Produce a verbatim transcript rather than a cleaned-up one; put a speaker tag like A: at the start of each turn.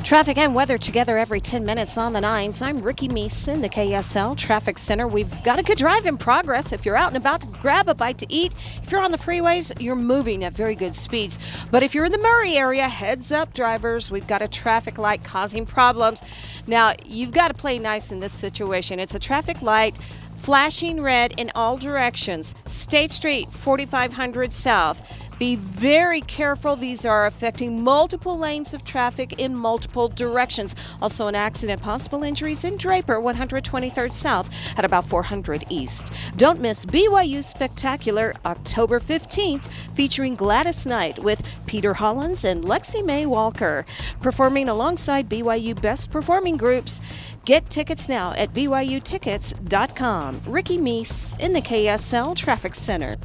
A: Traffic and weather together every ten minutes on the nines. I'm Ricky Meese in the K S L Traffic Center. We've got a good drive in progress. If you're out and about to grab a bite to eat, if you're on the freeways, you're moving at very good speeds. But if you're in the Murray area, heads up, drivers. We've got a traffic light causing problems. Now, you've got to play nice in this situation. It's a traffic light flashing red in all directions. State Street, forty-five hundred South. Be very careful. These are affecting multiple lanes of traffic in multiple directions. Also an accident, possible injuries in Draper, one hundred twenty-third South at about four hundred East. Don't miss B Y U Spectacular October fifteenth, featuring Gladys Knight with Peter Hollins and Lexi Mae Walker, performing alongside B Y U Best Performing Groups. Get tickets now at B Y U tickets dot com. Ricky Meese in the K S L Traffic Center.